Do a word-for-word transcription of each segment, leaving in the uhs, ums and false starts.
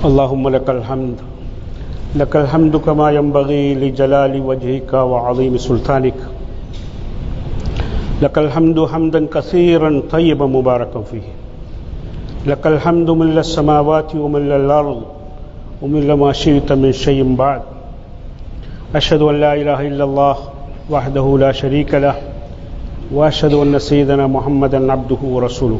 اللهم لك الحمد لك الحمد كما ينبغي لجلال وجهك وعظيم سلطانك لك الحمد حمدا كثيرا طيبا مباركا فيه لك الحمد ملء السماوات وملء الأرض وملء ما شئت من شيء بعد أشهد أن لا إله إلا الله وحده لا شريك له وأشهد أن سيدنا محمدا عبده ورسوله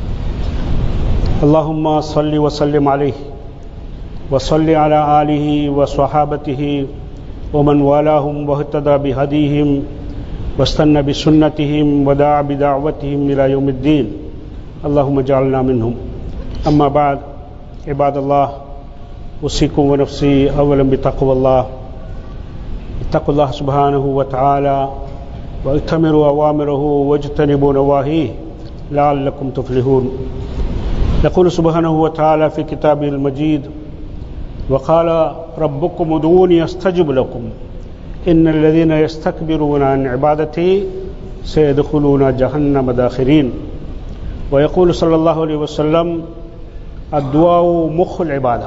اللهم صل وسلم عليه وصل على آله وصحابته ومن والاهم واهتدى بهديهم واستنى بسنتهم ودعا بدعوتهم إلى يوم الدين اللهم اجعلنا منهم. أما بعد عباد الله أوصيكم ونفسي أولا بتقوى الله. اتقوا الله سبحانه وتعالى واتمروا أوامره واجتنبوا نواهيه لعلكم تفلحون. يقول سبحانه وتعالى في كتابه المجيد وقال ربكم ادعوني استجب لكم إن الذين يستكبرون عن عبادتي سيدخلون جهنم داخرين. ويقول صلى الله عليه وسلم الدعاء مخ العبادة.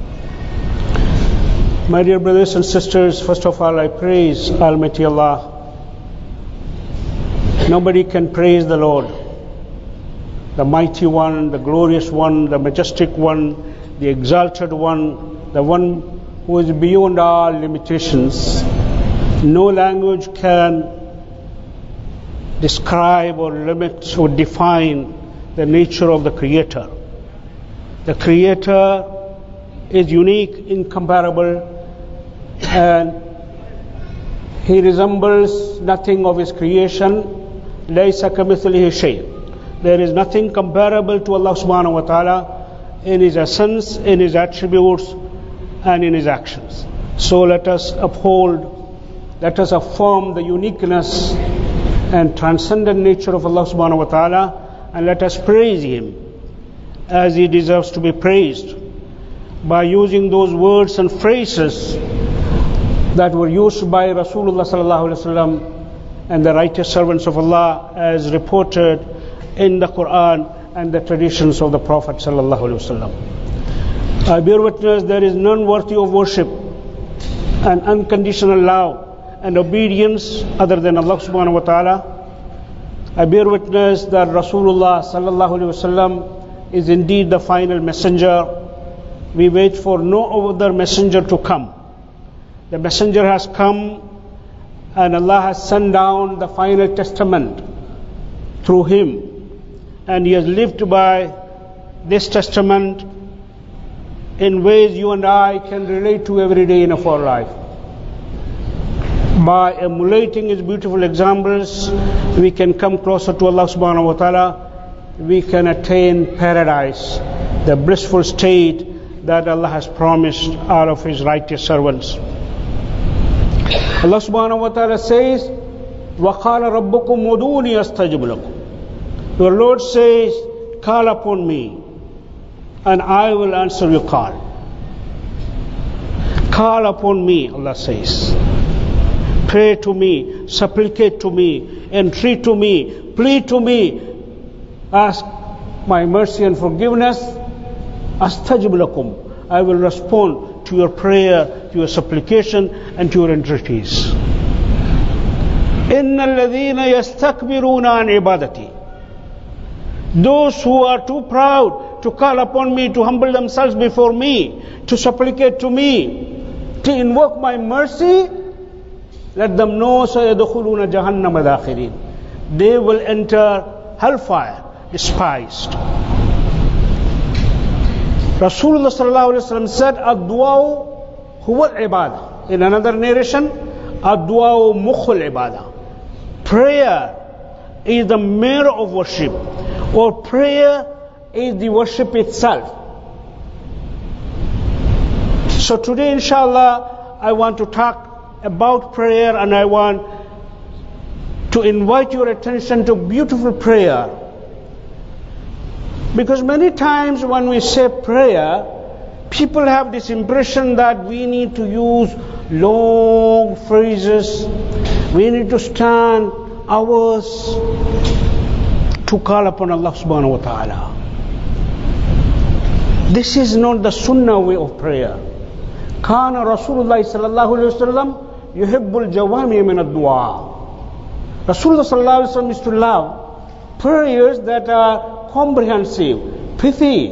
My dear brothers and sisters, first of all I praise Almighty Allah. Nobody can praise the Lord, the mighty one, the glorious one, the majestic one, the exalted one, the one who is beyond all limitations. No language can describe or limit or define the nature of the Creator. The Creator is unique, incomparable, and He resembles nothing of His creation. لَيْسَ كَمِثْلِهِ شَيْءٍ. There is nothing comparable to Allah subhanahu wa ta'ala in His essence, in His attributes, and in His actions. So let us uphold, let us affirm the uniqueness and transcendent nature of Allah subhanahu wa ta'ala, and let us praise Him as He deserves to be praised by using those words and phrases that were used by Rasulullah sallallahu alaihi wasallam and the righteous servants of Allah as reported in the Quran and the traditions of the Prophet sallallahu alaihi wasallam. I bear witness there is none worthy of worship and unconditional love and obedience other than Allah subhanahu wa ta'ala. I bear witness that Rasulullah sallallahu alaihi wasallam is indeed the final messenger. We wait for no other messenger to come. The messenger has come and Allah has sent down the final testament through him, and he has lived by this testament in ways you and I can relate to every day of our life. By emulating his beautiful examples, we can come closer to Allah subhanahu wa ta'ala. We can attain paradise, the blissful state that Allah has promised all of His righteous servants. Allah subhanahu wa ta'ala says, وَقَالَ رَبُّكُمْ مُدُونِي أَسْتَجِبْ لَكُمْ. Your Lord says, call upon me and I will answer your call. Call upon me, Allah says. Pray to me, supplicate to me, entreat to me, plead to me, ask my mercy and forgiveness. Astajib lakum. I will respond to your prayer, to your supplication, and to your entreaties. Inna alladhina yastakbiruna an ibadati. Those who are too proud to call upon me, to humble themselves before me, to supplicate to me, to invoke my mercy, let them know sayadkhuluna jahannama dakhirin. They will enter hellfire, despised. Rasulullah sallallahu alaihi wasallam said, "Ad-du'a huwa al-ibadah." In another narration, "Ad-du'a mukhul ibadah." Prayer is the mirror of worship, or prayer is the worship itself. So today, inshallah, I want to talk about prayer, and I want to invite your attention to beautiful prayer. Because many times when we say prayer, people have this impression that we need to use long phrases, we need to stand hours to call upon Allah subhanahu wa ta'ala. This is not the sunnah way of prayer. Kana Rasulullah sallallahu alaihi wasallam yuhibbul jawami min ad-du'a. Rasulullah sallallahu alaihi wasallam used to love prayers that are comprehensive, pithy,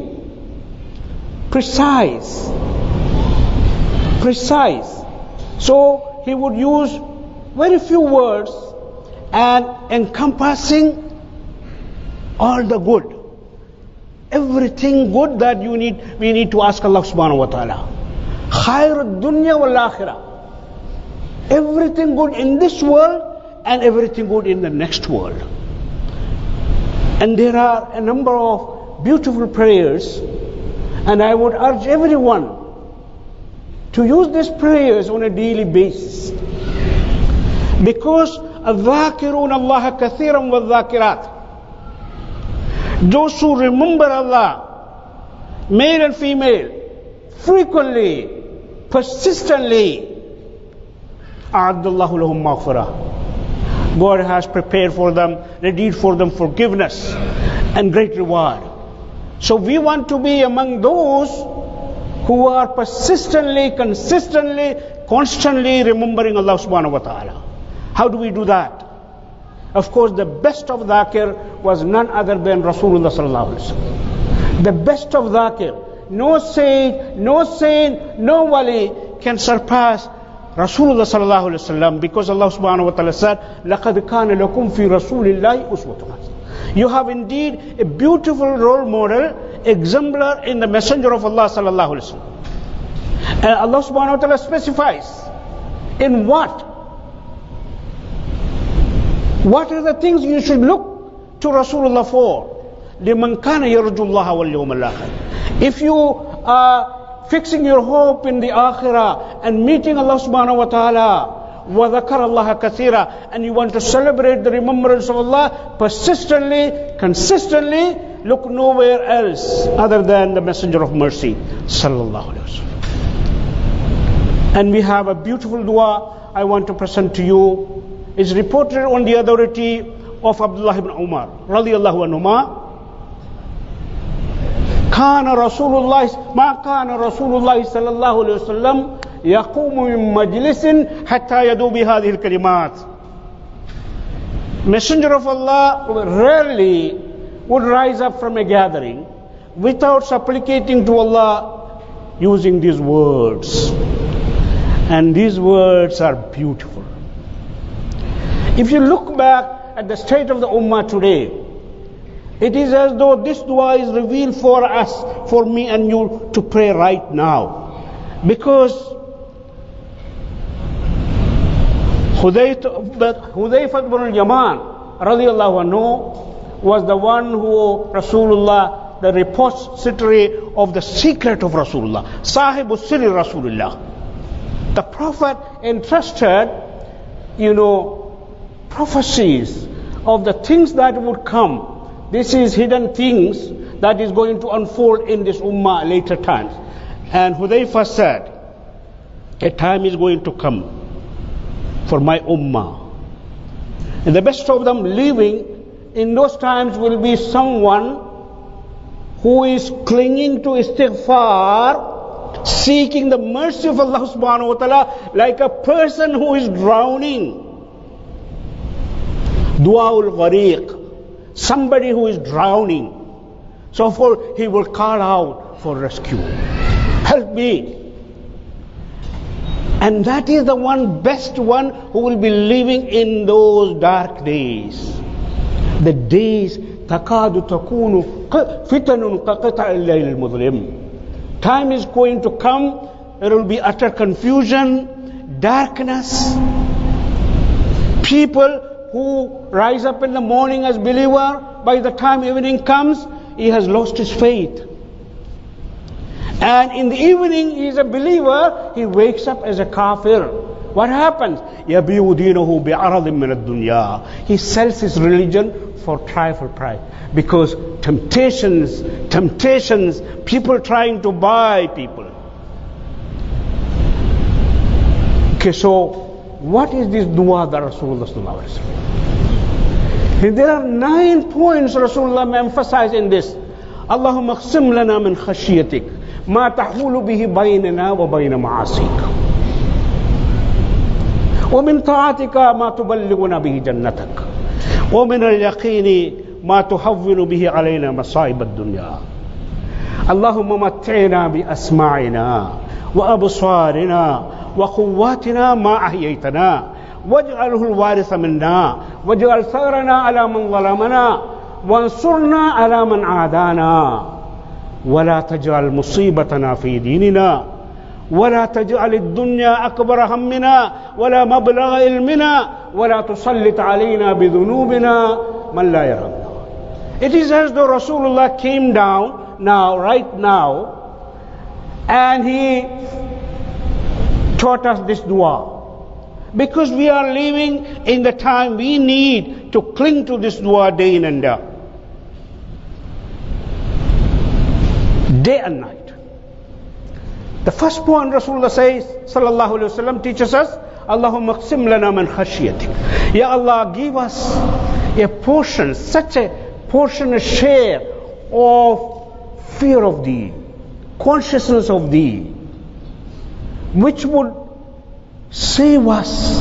precise, precise. So he would use very few words and encompassing all the good. Everything good that you need, we need to ask Allah subhanahu wa ta'ala. Khair ad-dunya wal akhirah. Everything good in this world and everything good in the next world. And there are a number of beautiful prayers, and I would urge everyone to use these prayers on a daily basis. Because الذاكرون الله كثيرا والذاكرات, those who remember Allah, male and female, frequently, persistently, أعد الله لهم مغفرة. God has prepared for them, readied for them forgiveness and great reward. So we want to be among those who are persistently, consistently, constantly remembering Allah subhanahu wa ta'ala. How do we do that? Of course, the best of dhakir was none other than Rasulullah sallallahu alaihi wasallam. The best of dhakir. No saint, no saint, no wali can surpass Rasulullah sallallahu alaihi wasallam, because Allah subhanahu wa ta'ala said, لَقَدْ كَانَ لَكُمْ فِي رَسُولِ اللَّهِ أُسْوَةٌ. You have indeed a beautiful role model, exemplar in the messenger of Allah sallallahu alaihi wasallam. And Allah subhanahu wa ta'ala specifies in what? What are the things you should look to Rasulullah for? لِمَنْ كَانَ يَرْجُ اللَّهَ وَالْيَوْمَ الْآخِرِ. If you are fixing your hope in the akhirah and meeting Allah subhanahu wa ta'ala, وَذَكَرَ اللَّهَ كَثِيرًا, and you want to celebrate the remembrance of Allah persistently, consistently, look nowhere else other than the messenger of mercy sallallahu alaihi wasallam. And we have a beautiful dua I want to present to you. It's reported on the authority of Abdullah ibn Umar radiyallahu anhuma. كان رسول الله ما كان رسول الله صلى الله عليه وسلم يقوم من مجلس حتى يدعو بهذه الكلمات. Messenger of Allah rarely would rise up from a gathering without supplicating to Allah using these words. And these words are beautiful. If you look back at the state of the ummah today, it is as though this dua is revealed for us, for me and you to pray right now. Because Hudayfa ibn al-Yaman radiyallahu anhu was the one who Rasulullah, the repository of the secret of Rasulullah, Sahibu Sirri Rasulullah. The Prophet entrusted, you know, prophecies of the things that would come. This is hidden things that is going to unfold in this ummah later times. And Hudayfa said, a time is going to come for my ummah. And the best of them living in those times will be someone who is clinging to istighfar, seeking the mercy of Allah subhanahu wa ta'ala, like a person who is drowning. Du'aul ghariq. Somebody who is drowning. So for he will call out for rescue. Help me. And that is the one best one who will be living in those dark days. The days takadu takunu fitanun qaqata al-layl al-mudlim. Time is going to come, there will be utter confusion, darkness. People who rise up in the morning as believer, by the time evening comes, he has lost his faith. And in the evening he is a believer, he wakes up as a kafir. What happens? يَبِيُ دِينَهُ بِعَرَضٍ مِّنَ الدُّنْيَا. He sells his religion for trifle price. Because temptations, temptations, people trying to buy people. Okay, so what is this dua that Rasulullah sallallahu alaihi wasallam? There are nine points Rasulullah emphasized in this. اللهم اقسم لنا من خشيتك ما تحول به بيننا وبين معاصيك ومن طاعتك ما تبلغنا به جنتك ومن اليقين ما تهون به علينا مصائب الدنيا اللهم متعنا بأسماعنا وأبصارنا وقواتنا ما أحييتنا واجعله الوارث منا واجعل ثأرنا على من ظلمنا وانصرنا على من عادانا ولا تجعل مصيبتنا في ديننا ولا تجعل الدنيا أكبر همنا ولا مبلغ علمنا ولا تسلط علينا بذنوبنا من لا يرحمنا. It is as though Rasulullah came down now, right now, and he taught us this dua. Because we are living in the time we need to cling to this dua day in and day. Day and night. The first point Rasulullah says, sallallahu alayhi wa sallam, teaches us, Allahumma qsim lana min khashyatik. Ya Allah, give us a portion, such a portion, a share of fear of Thee, consciousness of Thee, which would save us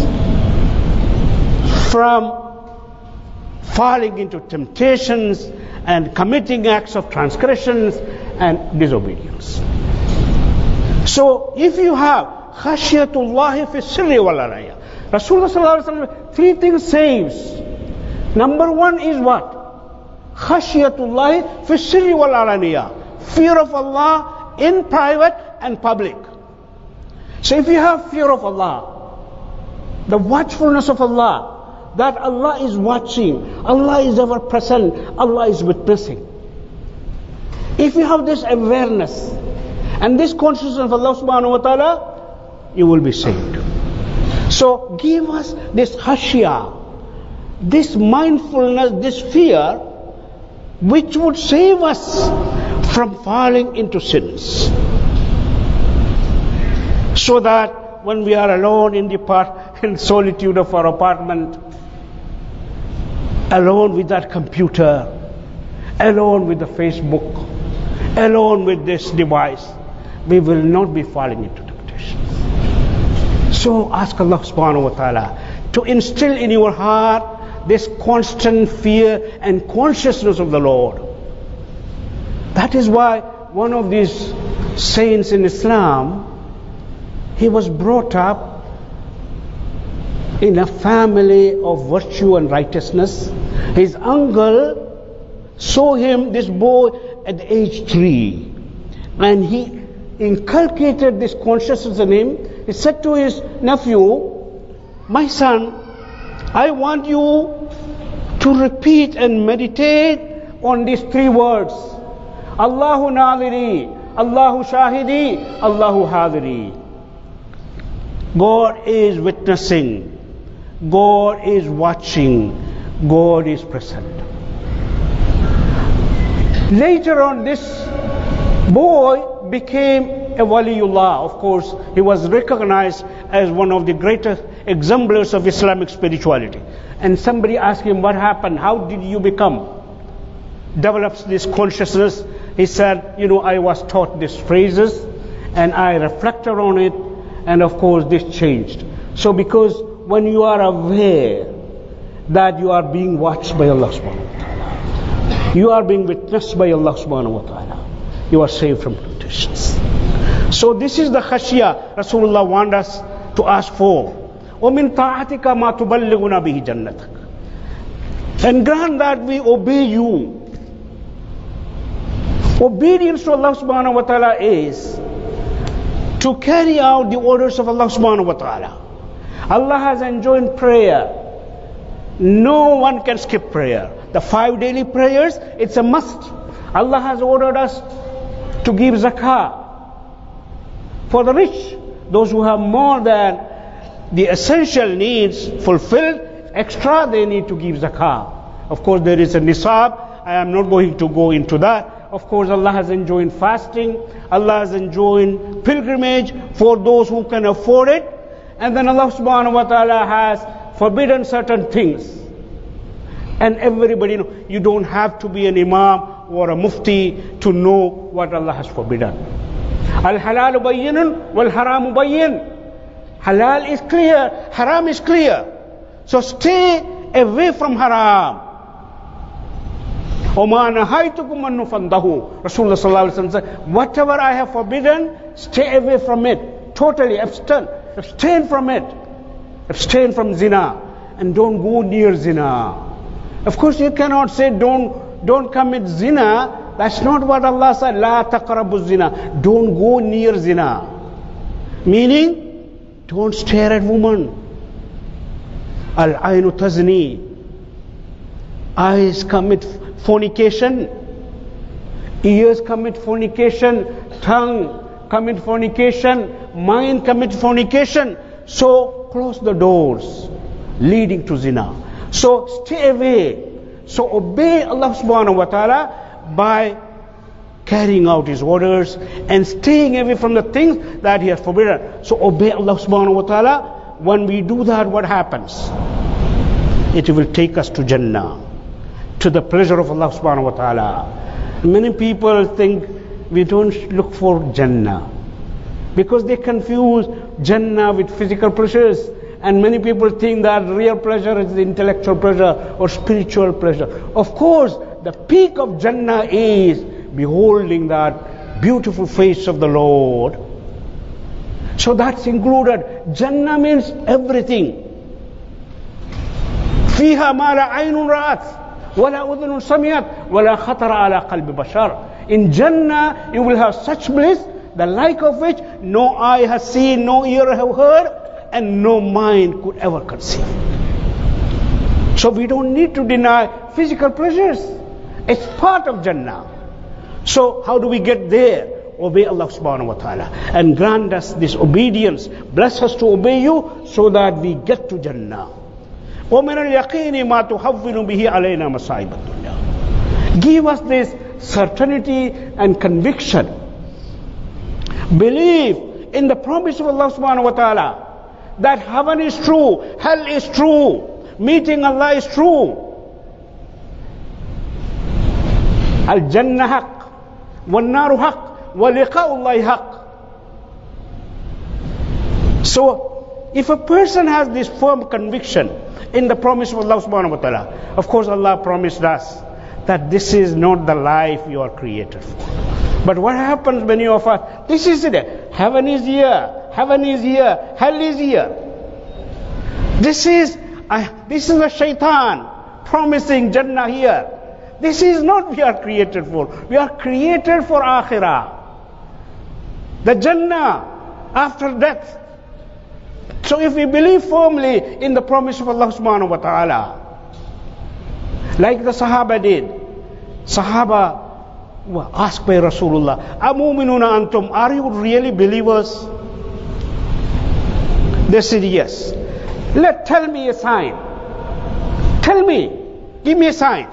from falling into temptations and committing acts of transgressions and disobedience. So, if you have khashiyatullahi fi sirri wal alaya, Rasulullah sallallahu alaihi wasallam, three things saves. Number one is what? Khashiyatullahi fi sirri wal alaniya, fear of Allah in private and public. So if you have fear of Allah, the watchfulness of Allah, that Allah is watching, Allah is ever present, Allah is witnessing. If you have this awareness and this consciousness of Allah subhanahu wa ta'ala, you will be saved. So give us this khashya, this mindfulness, this fear, which would save us from falling into sins. So that when we are alone in the part, in solitude of our apartment, alone with that computer, alone with the Facebook, alone with this device, we will not be falling into temptation. So ask Allah subhanahu wa ta'ala to instill in your heart this constant fear and consciousness of the Lord. That is why one of these saints in Islam, he was brought up in a family of virtue and righteousness. His uncle saw him, this boy, at age three, and he inculcated this consciousness in him. He said to his nephew, my son, I want you to repeat and meditate on these three words. Allahu nadiri, Allahu shahidi, Allahu hadiri. God is witnessing, God is watching, God is present. Later on, this boy became a waliullah. Of course, he was recognized as one of the greatest exemplars of Islamic spirituality. And somebody asked him, what happened? How did you become? Develops this consciousness. He said, you know, I was taught these phrases and I reflected on it, and of course this changed. So because when you are aware that you are being watched by Allah subhanahu wa ta'ala, you are being witnessed by Allah subhanahu wa ta'ala, you are saved from temptations. So this is the khashya Rasulullah wants us to ask for. وَمِن طَاعَتِكَ مَا تُبَلِّغُنَا بِهِ جَنَّتَكَ. And grant that we obey you. Obedience to Allah subhanahu wa ta'ala is to carry out the orders of Allah subhanahu wa ta'ala. Allah has enjoined prayer. No one can skip prayer. The five daily prayers, it's a must. Allah has ordered us to give zakah for the rich. Those who have more than the essential needs fulfilled, extra, they need to give zakah. Of course, there is a nisab. I am not going to go into that. Of course, Allah has enjoined fasting. Allah has enjoined pilgrimage for those who can afford it. And then Allah subhanahu wa ta'ala has forbidden certain things. And everybody, you know, you don't have to be an imam or a mufti to know what Allah has forbidden. Al-halalu bayyinun wal-haramu bayyin. Halal is clear, haram is clear. So stay away from haram. وَمَا نَهَيْتُكُمْ أَنُّ فَانْتَهُوا Rasulullah sallallahu alaihi wasallam said, whatever I have forbidden, stay away from it. Totally abstain. Abstain from it. Abstain from zina. And don't go near zina. Of course you cannot say don't, don't commit zina. That's not what Allah said. لَا تَقْرَبُوا zina. Don't go near zina. Meaning, don't stare at woman. Al-aynu tazni. Eyes commit fornication. Ears commit fornication. Tongue commit fornication. Mind commit fornication. So close the doors leading to zina. So stay away. So obey Allah subhanahu wa ta'ala by carrying out His orders and staying away from the things that He has forbidden. So obey Allah subhanahu wa ta'ala. When we do that, what happens? It will take us to Jannah, to the pleasure of Allah subhanahu wa ta'ala. Many people think we don't look for Jannah because they confuse Jannah with physical pleasures. And many people think that real pleasure is the intellectual pleasure or spiritual pleasure. Of course, the peak of Jannah is beholding that beautiful face of the Lord. So that's included. Jannah means everything. فيها ما لا عين رأت ولا أذن سمعت ولا خطر على قلب بشر. In Jannah you will have such bliss, the like of which no eye has seen, no ear have heard, and no mind could ever conceive. So we don't need to deny physical pleasures. It's part of Jannah. So how do we get there? Obey Allah subhanahu wa ta'ala and grant us this obedience. Bless us to obey you so that we get to Jannah. وَمِنَ الْيَقِينِ مَا تُحَوِّلُ بِهِ عَلَيْنَا مَصَائِبَ الدُّنْيَا. Give us this certainty and conviction. Believe in the promise of Allah subhanahu wa ta'ala that heaven is true, hell is true, meeting Allah is true. Al-Jannah haq, wal-Naru haq, wa-liqa'ullahi haq. So, if a person has this firm conviction in the promise of Allah subhanahu wa ta'ala, of course Allah promised us that this is not the life you are created for. But what happens when you offer, this is it, heaven is here, heaven is here, hell is here. This is, uh, this is a shaitan promising Jannah here. This is not we are created for. We are created for akhirah. The Jannah after death. So if we believe firmly in the promise of Allah subhanahu wa ta'ala, like the Sahaba did, Sahaba were asked by Rasulullah, Amuminuna antum, are you really believers? They said yes. Let tell me a sign. Tell me, give me a sign.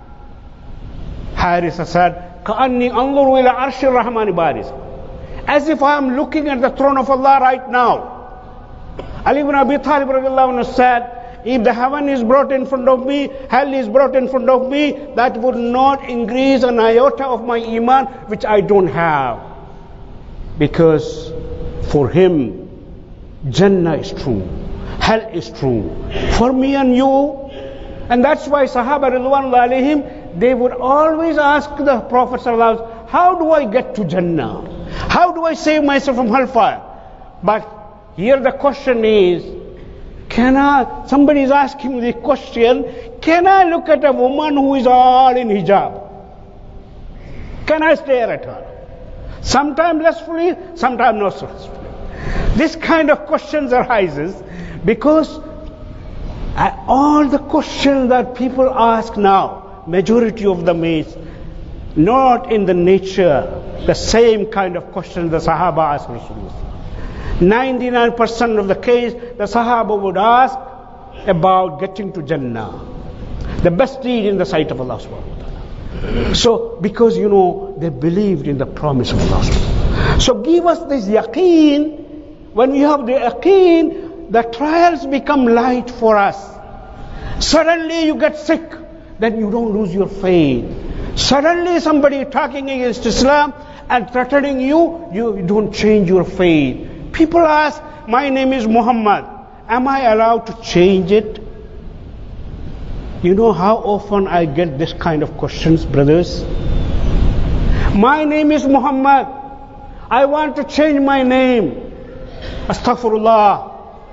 Harisa said, Ka'anni anzuru ila arshi rahmani baris. As if I am looking at the throne of Allah right now. Ali ibn Abi Talib radiallahu anhu said, if the heaven is brought in front of me, hell is brought in front of me, that would not increase an iota of my iman, which I don't have. Because for him, Jannah is true, hell is true. For me and you, and that's why Sahaba ridwanullahi alayhim, they would always ask the Prophet sallallahu alaihi wasallam, how do I get to Jannah? How do I save myself from hellfire? But here the question is, can I, somebody is asking the question, can I look at a woman who is all in hijab? Can I stare at her? Sometimes lustfully, sometimes not so lustfully. This kind of questions arises because all the questions that people ask now, majority of them is not in the nature, the same kind of question the Sahaba asked Rasulullah. ninety-nine percent of the case, the Sahaba would ask about getting to Jannah, the best deed in the sight of Allah subhanahu wa ta'ala. So, because you know, they believed in the promise of Allah subhanahu wa ta'ala. So give us this yaqeen. When we have the yaqeen, the trials become light for us. Suddenly you get sick, then you don't lose your faith. Suddenly somebody talking against Islam and threatening you, you don't change your faith. People ask, my name is Muhammad. Am I allowed to change it? You know how often I get this kind of questions, brothers? My name is Muhammad. I want to change my name. Astaghfirullah.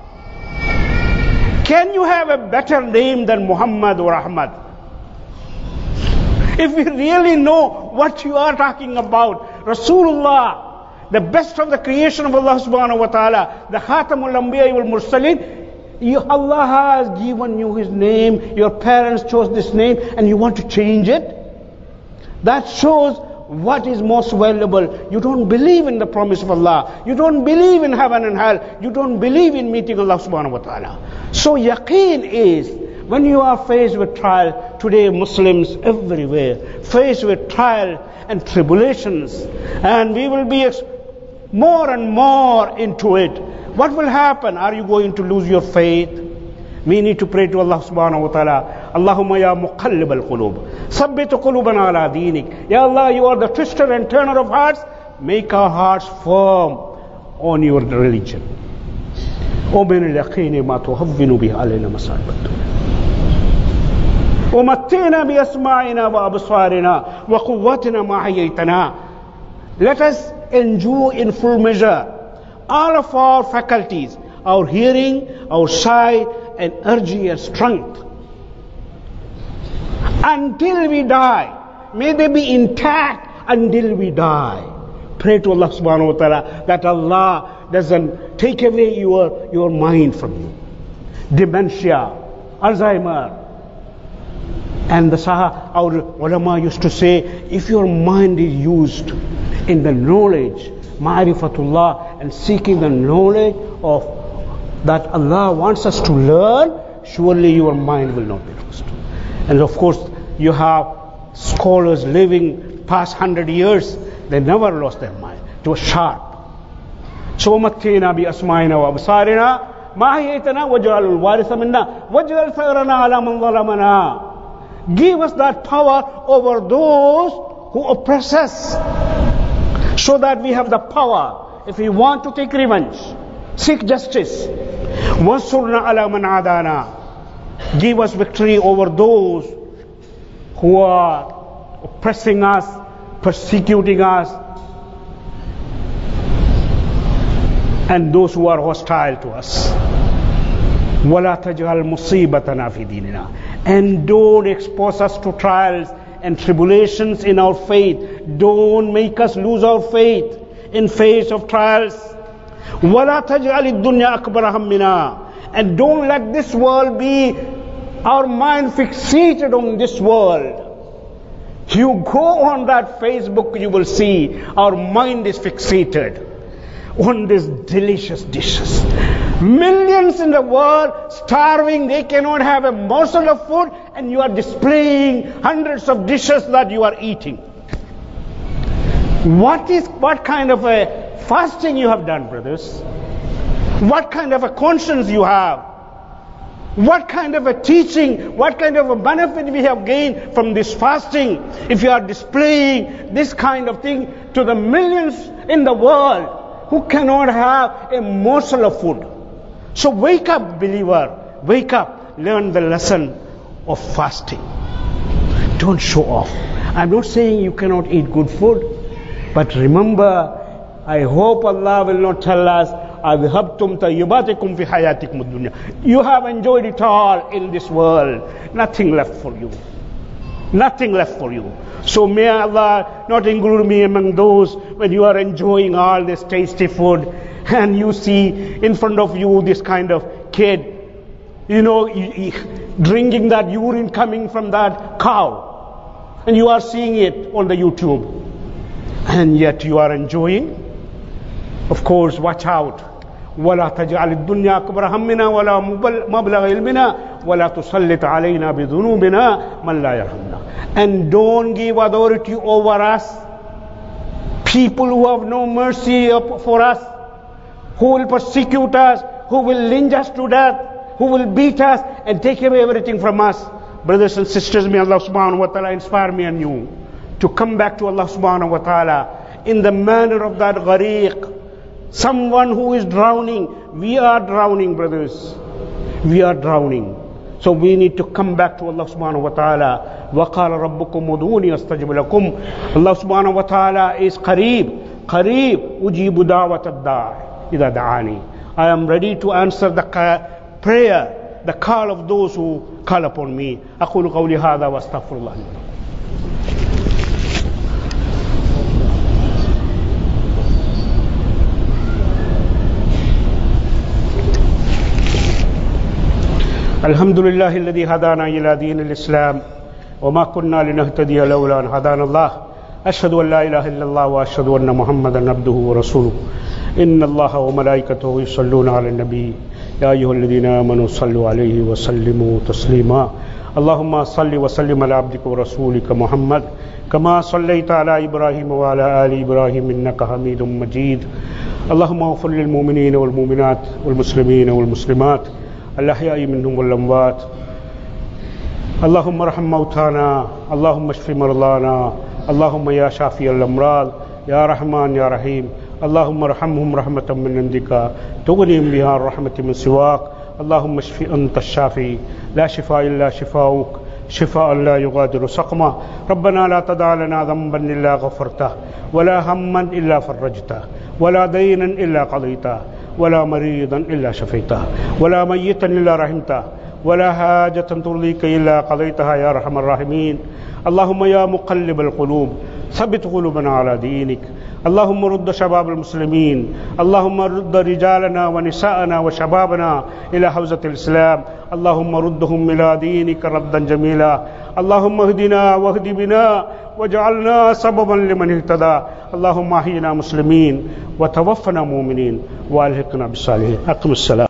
Can you have a better name than Muhammad or Ahmad? If you really know what you are talking about, Rasulullah, the best of the creation of Allah subhanahu wa ta'ala, the Khatamul Anbiya wal Mursaleen, you, Allah has given you His name, your parents chose this name, and you want to change it? That shows what is most valuable. You don't believe in the promise of Allah. You don't believe in heaven and hell. You don't believe in meeting Allah subhanahu wa ta'ala. So yaqeen is, when you are faced with trial, today Muslims everywhere, faced with trial and tribulations, and we will be more and more into it. What will happen? Are you going to lose your faith? We need to pray to Allah subhanahu wa ta'ala. Allahumma ya muqallib al-qulub, sabbit qulubana ala dinik. Ya Allah, you are the twister and turner of hearts. Make our hearts firm on your religion. ومن اليقين ما تهون به علينا مصائب الدنيا ومتعنا بأسماعنا وأبصارنا وقوتنا ما أحييتنا. Let us enjoy in full measure all of our faculties, our hearing, our sight, and energy and strength, until we die. May they be intact until we die. Pray to Allah subhanahu wa ta'ala that Allah doesn't take away your, your mind from you. Dementia, Alzheimer. And the Sahaba, our ulama used to say, if your mind is used in the knowledge, ma'rifatullah, and seeking the knowledge of that Allah wants us to learn, surely your mind will not be lost. And of course, you have scholars living past hundred years, they never lost their mind. It was sharp. So mattina bi asma'ina wa absarina ma haytana waj'alul waritha minna waj'al thayrana ala man zalamana. Give us that power over those who oppress us, so that we have the power, if we want to take revenge, seek justice. Wansurna ala man adana. Give us victory over those who are oppressing us, persecuting us, and those who are hostile to us. وَلَا تَجْعَلْ مُصِيبَتَنَا فِي دِينِنَا. And don't expose us to trials and tribulations in our faith. Don't make us lose our faith in face of trials. وَلَا تَجْعَلِ الدُّنْيَا أَكْبَرَ هَمِّنَا. And don't let this world be our mind fixated on this world. You go on that Facebook, you will see our mind is fixated on these delicious dishes. Millions in the world starving, they cannot have a morsel of food, and you are displaying hundreds of dishes that you are eating. What is, what kind of a fasting you have done, brothers? What kind of a conscience you have? What kind of a teaching, what kind of a benefit we have gained from this fasting, if you are displaying this kind of thing to the millions in the world who cannot have a morsel of food? So wake up, believer, wake up, learn the lesson of fasting. Don't show off. I'm not saying you cannot eat good food, but remember, I hope Allah will not tell us, أَذْهَبْتُمْ طَيِّبَاتِكُمْ فِي حَيَاتِكُمُ الدُّنْيَا. You have enjoyed it all in this world. Nothing left for you. Nothing left for you. So may Allah not include me among those when you are enjoying all this tasty food and you see in front of you this kind of kid, you know, drinking that urine coming from that cow, and you are seeing it on the YouTube, and yet you are enjoying. Of course, watch out. وَلَا تَجْعَلِ الدُّنْيَا أَكْبَرَ هَمِّنَا وَلَا مَبْلَغَ عِلْمِنَا وَلَا تُسَلِّطْ عَلَيْنَا بِذُنُوبِنَا مَنْ لَا يَرْحَمْنَا. And don't give authority over us, people who have no mercy for us, who will persecute us, who will lynch us to death, who will beat us and take away everything from us. Brothers and sisters, may Allah subhanahu wa ta'ala inspire me and you to come back to Allah subhanahu wa ta'ala in the manner of that ghariq, someone who is drowning. We are drowning, brothers. We are drowning. So we need to come back to Allah subhanahu wa ta'ala. وَقَالَ رَبُّكُمْ وَدُونِي أَسْتَجِبْ لَكُمْ. Allah subhanahu wa ta'ala is qareeb. Qareeb ujibu da'wat ad-da'i idha da'ani. I am ready to answer the prayer, the call of those who call upon me. أقول قولي هذا وأستغفر الله. الحمد لله الذي هدانا إلى دين الإسلام وما كنا لنهتدي لولا أن هدانا الله. أشهد أن لا إله إلا الله وأشهد أن محمدا عبده ورسوله. إن الله وملائكته يصلون على النبي يا أيها الذين آمنوا صلوا عليه وسلموا تسليما. اللهم صل وسلم على عبدك ورسولك محمد كما صليت على إبراهيم وعلى آل إبراهيم إنك حميد مجيد. اللهم اغفر للمؤمنين والمؤمنات والمسلمين والمسلمات الأحياء منهم والأموات. اللهم ارحم موتانا، اللهم اشف مرضانا، اللهم يا شافي الأمراض يا رحمن يا رحيم. اللهم ارحمهم رحمة من عندك تغنيهم بها الرحمة من سواك. اللهم اشف أنت الشافي لا شفاء إلا شفاؤك شفاء لا يغادر سقما. ربنا لا تدع لنا ذنبا إلا غفرته ولا هما إلا فرجته ولا دينا إلا قضيته ولا مريضا إلا شفيته ولا ميتا إلا رحمته ولا حاجة ترضيك إلا قضيتها يا أرحم الراحمين. اللهم يا مقلب القلوب ثبت قلوبنا على دينك. اللهم رد شباب المسلمين، اللهم رد رجالنا ونساءنا وشبابنا إلى حوزة الإسلام. اللهم ردهم إلى دينك ردا جميلا. اللهم اهدنا واهد بنا واجعلنا سببا لمن اهتدى. اللهم احينا مسلمين وتوفنا مؤمنين والحقنا بالصالحين. أقم الصلاة.